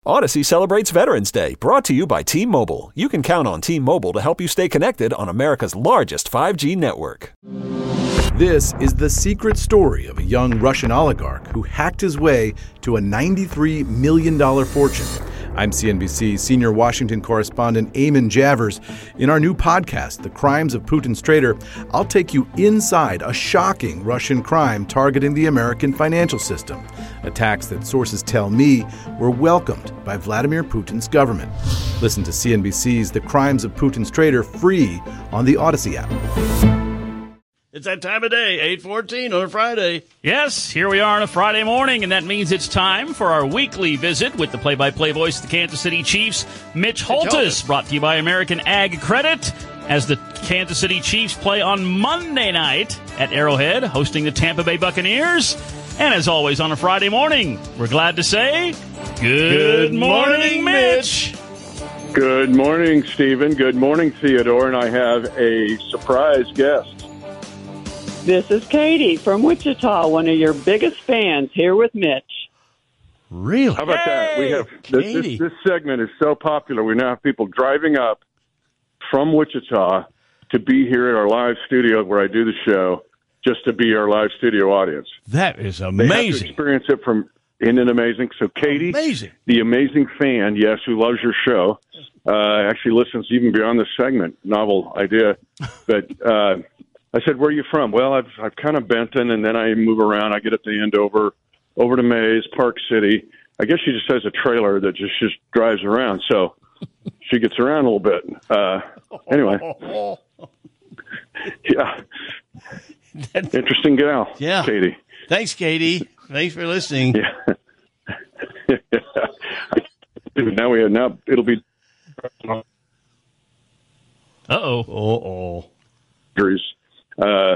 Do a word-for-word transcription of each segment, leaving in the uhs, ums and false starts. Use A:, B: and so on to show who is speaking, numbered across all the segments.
A: Odyssey celebrates Veterans Day, brought to you by T-Mobile. You can count on T-Mobile to help you stay connected on America's largest five G network.
B: This is the secret story of a young Russian oligarch who hacked his way to a ninety-three million dollars fortune. I'm C N B C senior Washington correspondent Eamon Javers. In our new podcast, The Crimes of Putin's Traitor, I'll take you inside a shocking Russian crime targeting the American financial system. Attacks that sources tell me were welcomed by Vladimir Putin's government. Listen to C N B C's The Crimes of Putin's Traitor free on the Odyssey app.
C: It's that time of day, eight fourteen on a Friday.
D: Yes, here we are on a Friday morning, and that means it's time for our weekly visit with the play-by-play voice of the Kansas City Chiefs, Mitch Holthus, brought to you by American Ag Credit, as the Kansas City Chiefs play on Monday night at Arrowhead, hosting the Tampa Bay Buccaneers. And as always on a Friday morning, we're glad to say, good, good morning, Mitch.
E: Good morning, Stephen. Good morning, Theodore. And I have a surprise guest.
F: This is Katie from Wichita, one of your biggest fans, here with Mitch.
C: Really?
E: How about
C: hey,
E: that? We have this, this, this segment is so popular. We now have people driving up from Wichita to be here at our live studio where I do the show, just to be our live studio audience.
C: That is amazing.
E: They have to experience it from, isn't it amazing? So Katie,
C: amazing. The
E: amazing fan, yes, who loves your show, uh, actually listens even beyond this segment. Novel idea, but. Uh, I said, where are you from? Well, I've I've kind of Benton, and then I move around. I get at the end over over to Mays, Park City. I guess she just has a trailer that just, just drives around, so she gets around a little bit. Uh, anyway, yeah, interesting gal,
C: yeah,
E: Katie.
C: Thanks, Katie. Thanks for listening.
E: Yeah. now we have now it'll be.
D: Uh oh.
C: Uh oh.
E: Uh,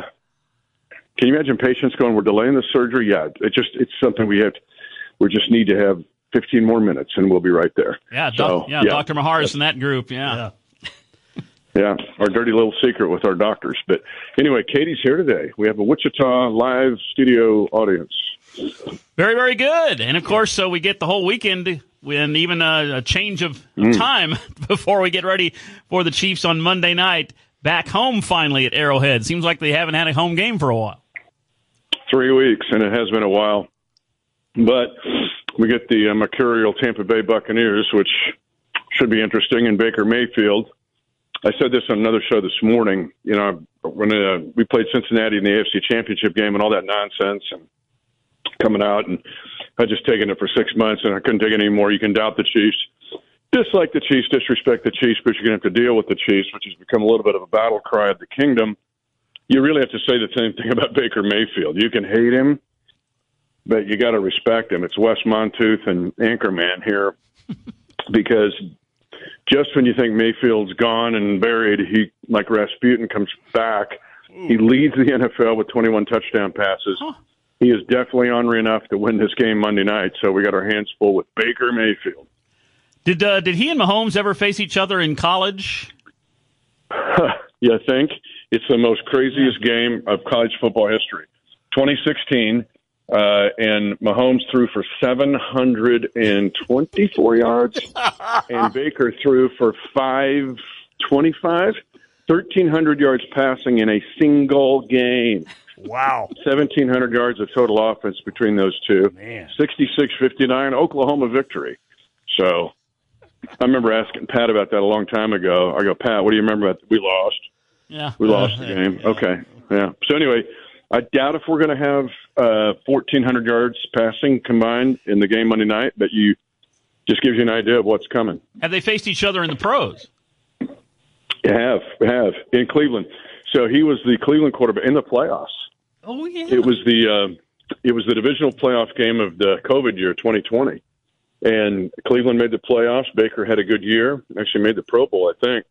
E: can you imagine patients going, we're delaying the surgery? Yeah, it just it's something we have. We just need to have fifteen more minutes, and we'll be right there.
D: Yeah,
E: so,
D: doc, yeah,
E: yeah,
D: Doctor Maharis in that group. Yeah.
C: yeah,
E: yeah, our dirty little secret with our doctors. But anyway, Katie's here today. We have a Wichita live studio audience.
D: Very, very good. And of course, so we get the whole weekend. And even a, a change of mm. time before we get ready for the Chiefs on Monday night. Back home finally at Arrowhead. Seems like they haven't had a home game for a while.
E: Three weeks, and it has been a while. But we get the uh, mercurial Tampa Bay Buccaneers, which should be interesting, in Baker Mayfield. I said this on another show this morning. You know, when uh, we played Cincinnati in the A F C Championship game and all that nonsense and coming out, and I'd just taken it for six months, and I couldn't take it anymore. You can doubt the Chiefs. Dislike the Chiefs, disrespect the Chiefs, but you're going to have to deal with the Chiefs, which has become a little bit of a battle cry of the kingdom. You really have to say the same thing about Baker Mayfield. You can hate him, but you got to respect him. It's Wes Montooth and Anchorman here, because just when you think Mayfield's gone and buried, he, like Rasputin, comes back. He leads the N F L with twenty-one touchdown passes. Huh. He is definitely ornery enough to win this game Monday night, so we got our hands full with Baker Mayfield.
D: Did uh, did he and Mahomes ever face each other in college?
E: Yeah, I think it's the most craziest game of college football history. twenty sixteen, uh, and Mahomes threw for seven hundred twenty-four yards, and Baker threw for five twenty-five, thirteen hundred yards passing in a single game.
C: Wow.
E: seventeen hundred yards of total offense between those two.
C: Man.
E: sixty-six fifty-nine, Oklahoma victory. So I remember asking Pat about that a long time ago. I go, Pat, what do you remember about? We lost.
D: Yeah.
E: We lost the game.
C: Yeah.
E: Okay. Yeah. So anyway, I doubt if we're going to have uh, fourteen hundred yards passing combined in the game Monday night, but you just gives you an idea of what's coming.
D: Have they faced each other in the pros?
E: You have. We have. In Cleveland. So he was the Cleveland quarterback in the playoffs.
D: Oh, yeah.
E: It was the uh, it was the divisional playoff game of the COVID year, twenty twenty. And Cleveland made the playoffs. Baker had a good year. Actually made the Pro Bowl, I think.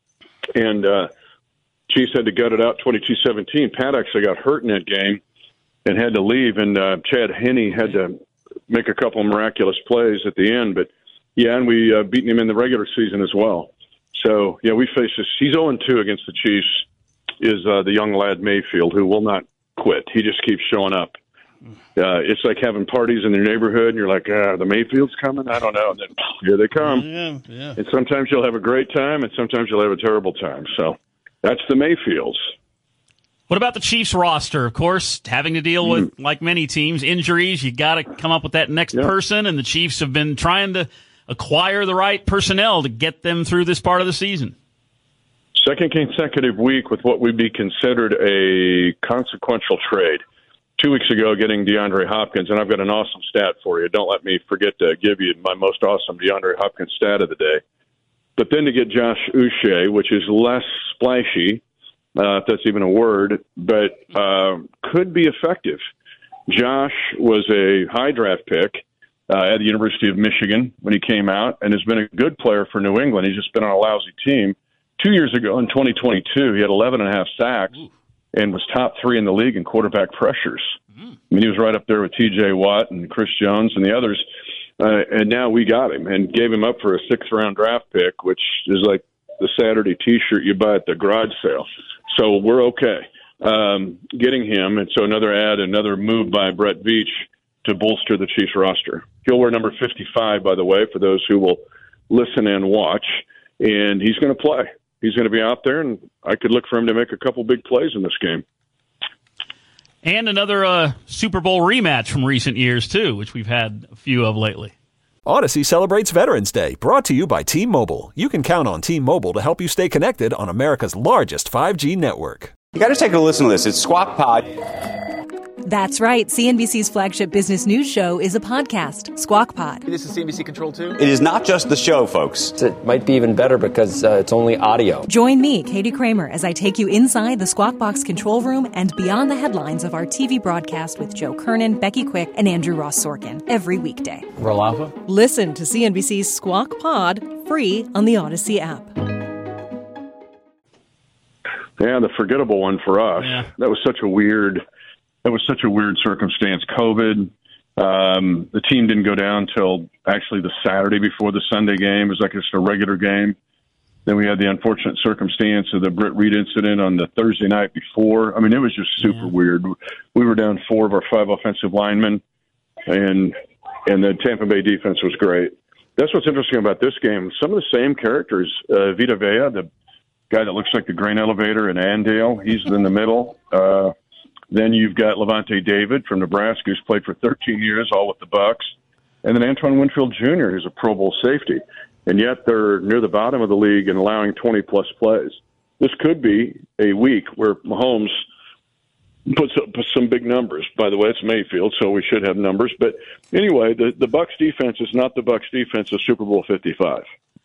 E: And uh, Chiefs had to gut it out twenty-two seventeen. Pat actually got hurt in that game and had to leave. And uh, Chad Henne had to make a couple of miraculous plays at the end. But, yeah, and we uh, beaten him in the regular season as well. So, yeah, we face this. He's oh and two against the Chiefs, is uh, the young lad Mayfield, who will not quit. He just keeps showing up Uh, it's like having parties in your neighborhood, and you're like, ah, the Mayfield's coming? I don't know. And then here they come.
C: Yeah, yeah.
E: And sometimes you'll have a great time, and sometimes you'll have a terrible time. So that's the Mayfields.
D: What about the Chiefs roster? Of course, having to deal with, mm. like many teams, injuries. You got to come up with that next yep. person, and the Chiefs have been trying to acquire the right personnel to get them through this part of the season.
E: Second consecutive week with what would be considered a consequential trade. Two weeks ago, getting DeAndre Hopkins, and I've got an awesome stat for you. Don't let me forget to give you my most awesome DeAndre Hopkins stat of the day. But then to get Josh Uche, which is less splashy, uh, if that's even a word, but uh, could be effective. Josh was a high draft pick uh, at the University of Michigan when he came out, and has been a good player for New England. He's just been on a lousy team. Two years ago, in twenty twenty-two, he had eleven and a half sacks. Ooh. And was top three in the league in quarterback pressures. Mm. I mean, he was right up there with T J Watt and Chris Jones and the others. Uh, and now we got him and gave him up for a sixth-round draft pick, which is like the Saturday T-shirt you buy at the garage sale. So we're okay um, getting him. And so another ad, another move by Brett Veach to bolster the Chiefs roster. He'll wear number fifty-five, by the way, for those who will listen and watch. And he's going to play. He's going to be out there, and I could look for him to make a couple big plays in this game.
D: And another uh, Super Bowl rematch from recent years, too, which we've had a few of lately.
A: Odyssey celebrates Veterans Day, brought to you by T-Mobile. You can count on T-Mobile to help you stay connected on America's largest five G network.
G: You got to take a listen to this. It's Squawk Pod.
H: That's right. C N B C's flagship business news show is a podcast, Squawk Pod.
I: This is C N B C Control two?
G: It is not just the show, folks.
I: It might be even better because uh, it's only audio.
H: Join me, Katie Kramer, as I take you inside the Squawk Box control room and beyond the headlines of our T V broadcast with Joe Kernan, Becky Quick, and Andrew Ross Sorkin every weekday.
I: Roll Alpha?
H: Listen to C N B C's Squawk Pod free on the Odyssey app.
E: Yeah, the forgettable one for us.
D: Yeah.
E: That was such a weird... That was such a weird circumstance. COVID, um, the team didn't go down till actually the Saturday before the Sunday game. It was like just a regular game. Then we had the unfortunate circumstance of the Britt Reed incident on the Thursday night before. I mean, it was just super yeah. weird. We were down four of our five offensive linemen, and and the Tampa Bay defense was great. That's what's interesting about this game. Some of the same characters. Uh, Vita Vea, the guy that looks like the grain elevator in Andale, he's in the middle. Uh, Then you've got Levante David from Nebraska, who's played for thirteen years, all with the Bucks. And then Antoine Winfield Junior, who's a Pro Bowl safety. And yet they're near the bottom of the league and allowing twenty-plus plays. This could be a week where Mahomes puts up some big numbers. By the way, it's Mayfield, so we should have numbers. But anyway, the, the Bucks defense is not the Bucks defense of Super Bowl fifty-five.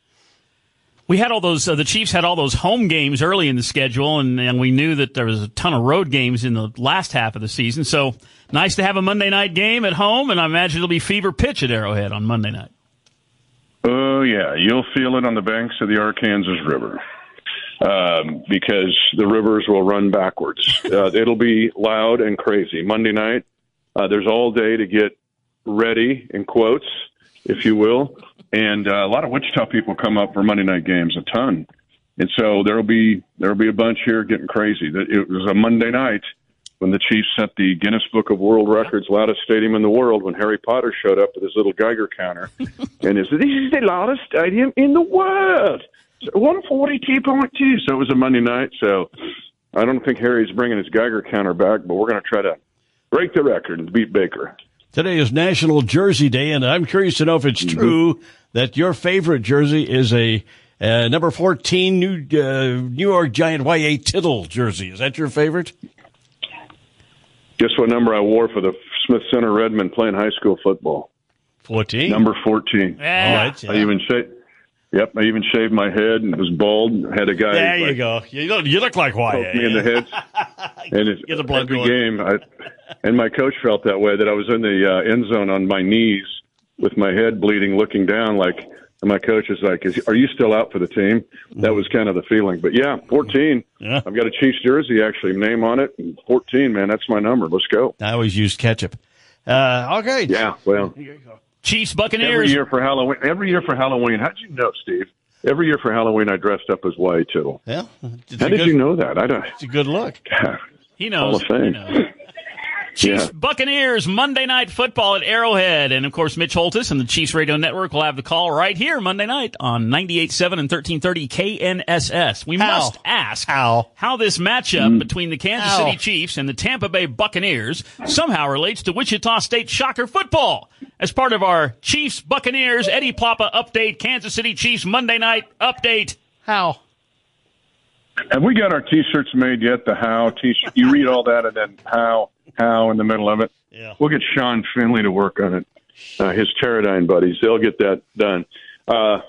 D: We had all those, uh, the Chiefs had all those home games early in the schedule, and, and we knew that there was a ton of road games in the last half of the season. So nice to have a Monday night game at home, and I imagine it'll be fever pitch at Arrowhead on Monday night.
E: Oh, yeah. You'll feel it on the banks of the Arkansas River um, because the rivers will run backwards. uh, it'll be loud and crazy. Monday night, uh, there's all day to get ready, in quotes, if you will. And uh, a lot of Wichita people come up for Monday night games, a ton. And so there'll be there'll be a bunch here getting crazy. It was a Monday night when the Chiefs set the Guinness Book of World Records loudest stadium in the world when Harry Potter showed up with his little Geiger counter. And he said, this is the loudest stadium in the world. one forty-two point two. So it was a Monday night. So I don't think Harry's bringing his Geiger counter back, but we're going to try to break the record and beat Baker.
C: Today is National Jersey Day, and I'm curious to know if it's true that your favorite jersey is a uh, number fourteen New uh, New York Giant Y A Tittle jersey. Is that your favorite?
E: Guess what number I wore for the Smith Center Redmen playing high school football?
C: fourteen.
E: Number fourteen.
D: Yeah.
C: Right, yeah.
E: I even shaved. Yep, I even shaved my head and was bald. And had a guy.
C: There you
E: like,
C: go. You look, you look like Y A.
E: Poked me in the head. And it's,
C: Get the blood
E: every
C: going.
E: game, I, and my coach felt that way, that I was in the uh, end zone on my knees with my head bleeding, looking down. Like, and my coach is like, is, "Are you still out for the team?" That was kind of the feeling. But yeah, fourteen.
C: Yeah.
E: I've got a Chiefs jersey, actually, name on it. And fourteen, man, that's my number. Let's go.
C: I always use ketchup. Uh, okay.
E: Yeah, well,
D: Chiefs Buccaneers.
E: every year for Halloween. Every year for Halloween. How'd you know, Steve? Every year for Halloween, I dressed up as Y A Tittle.
C: Yeah.
E: How did
C: good,
E: you know that? I don't.
C: It's a good look.
E: God,
D: He knows.
E: Hall of Fame.
D: He knows. Chiefs
E: Yeah.
D: Buccaneers Monday Night Football at Arrowhead. And, of course, Mitch Holthus and the Chiefs Radio Network will have the call right here Monday night on ninety-eight point seven and thirteen thirty K N S S. We
C: How?
D: must ask
C: How?
D: how this matchup
E: Mm.
D: between the Kansas
C: How?
D: City Chiefs and the Tampa Bay Buccaneers somehow relates to Wichita State Shocker football. As part of our Chiefs Buccaneers Eddie Plapa update, Kansas City Chiefs Monday Night update. How?
E: Have we got our T-shirts made yet? The how T-shirt. You read all that and then how, how in the middle of it.
C: Yeah.
E: We'll get Sean Finley to work on it. Uh, his Pterodyne buddies. They'll get that done. Uh,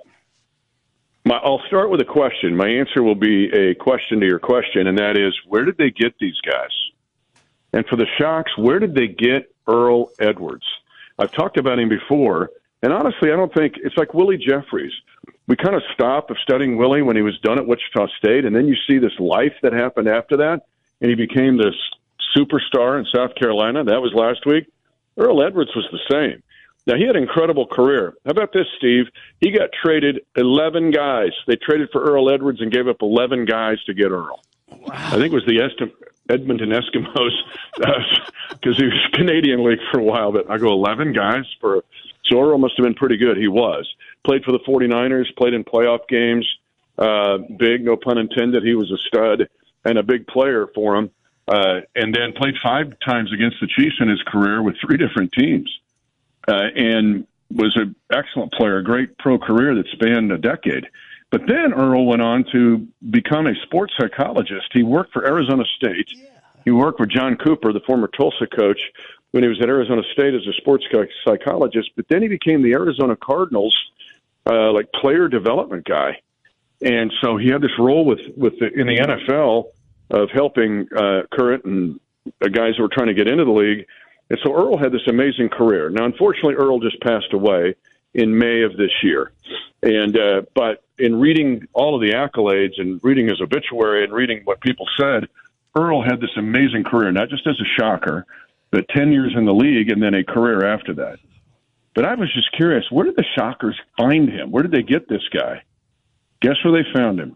E: my, I'll start with a question. My answer will be a question to your question, and that is, where did they get these guys? And for the Shocks, where did they get Earl Edwards? I've talked about him before, and honestly, I don't think it's like Willie Jeffries. We kind of stopped of studying Willie when he was done at Wichita State, and then you see this life that happened after that, and he became this superstar in South Carolina. That was last week. Earl Edwards was the same. Now, he had an incredible career. How about this, Steve? He got traded eleven guys. They traded for Earl Edwards and gave up eleven guys to get Earl. Wow. I think it was the Est- Edmonton Eskimos, because he was Canadian League for a while, but I go eleven guys for – so Earl must have been pretty good. He was. Played for the 49ers, played in playoff games. Uh, big, no pun intended. He was a stud and a big player for him. Uh, and then played five times against the Chiefs in his career with three different teams. Uh, and was an excellent player, a great pro career that spanned a decade. But then Earl went on to become a sports psychologist. He worked for Arizona State. Yeah. He worked with John Cooper, the former Tulsa coach, when he was at Arizona State as a sports psychologist. But then he became the Arizona Cardinals, uh, like player development guy. And so he had this role with, with the, in the N F L of helping uh, current and uh, guys who were trying to get into the league. And so Earl had this amazing career. Now, unfortunately, Earl just passed away in May of this year. And uh, but in reading all of the accolades and reading his obituary and reading what people said, Earl had this amazing career, not just as a Shocker, but ten years in the league and then a career after that. But I was just curious, where did the Shockers find him? Where did they get this guy? Guess where they found him?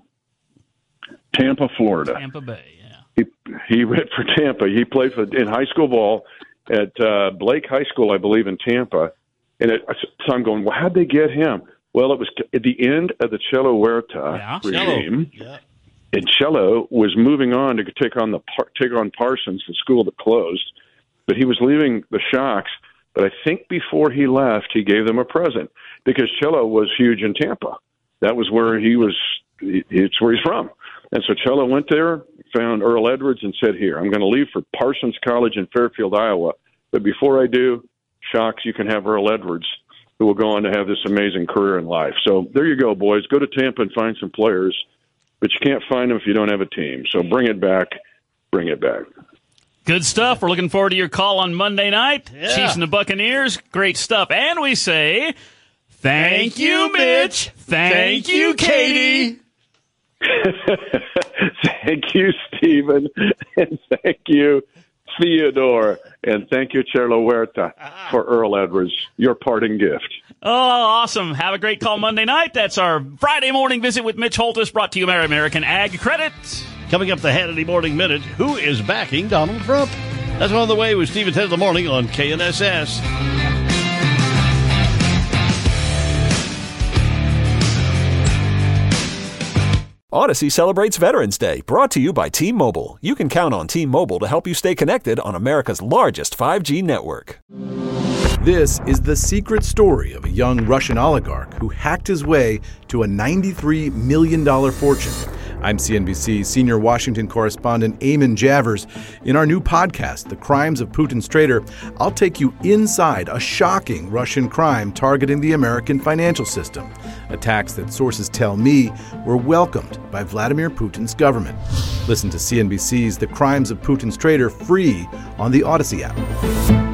E: Tampa, Florida.
D: Tampa Bay, yeah.
E: He he went for Tampa. He played for in high school ball at uh, Blake High School, I believe, in Tampa. And it, so I'm going, well, how'd they get him? Well, it was at the end of the Chelo Huerta
D: yeah.
E: regime.
C: Yeah.
E: And Chelo was moving on to take on the take on Parsons, the school that closed. But he was leaving the Shocks. But I think before he left, he gave them a present because Chelo was huge in Tampa. That was where he was. It's where he's from. And so Chelo went there, found Earl Edwards, and said, here, I'm going to leave for Parsons College in Fairfield, Iowa. But before I do, Shocks, you can have Earl Edwards, who will go on to have this amazing career in life. So there you go, boys. Go to Tampa and find some players. But you can't find them if you don't have a team. So bring it back. Bring it back.
D: Good stuff. We're looking forward to your call on Monday night.
C: Yeah.
D: Chiefs and the Buccaneers. Great stuff. And we say, thank you, Mitch. Thank you, Katie.
E: Thank you, Stephen. And thank you, Theodore. And thank you, Chelo Huerta, for Earl Edwards, your parting gift.
D: Oh, awesome. Have a great call Monday night. That's our Friday morning visit with Mitch Holthus, brought to you by American Ag Credit.
C: Coming up the Hannity Morning Minute, who is backing Donald Trump? That's on the way with Steve at ten in the morning on K N S S.
A: Odyssey celebrates Veterans Day, brought to you by T-Mobile. You can count on T-Mobile to help you stay connected on America's largest five G network.
B: This is the secret story of a young Russian oligarch who hacked his way to a ninety-three million dollars fortune. I'm C N B C senior Washington correspondent Eamon Javers. In our new podcast, The Crimes of Putin's Traitor, I'll take you inside a shocking Russian crime targeting the American financial system. Attacks that sources tell me were welcomed by Vladimir Putin's government. Listen to C N B C's The Crimes of Putin's Traitor free on the Odyssey app.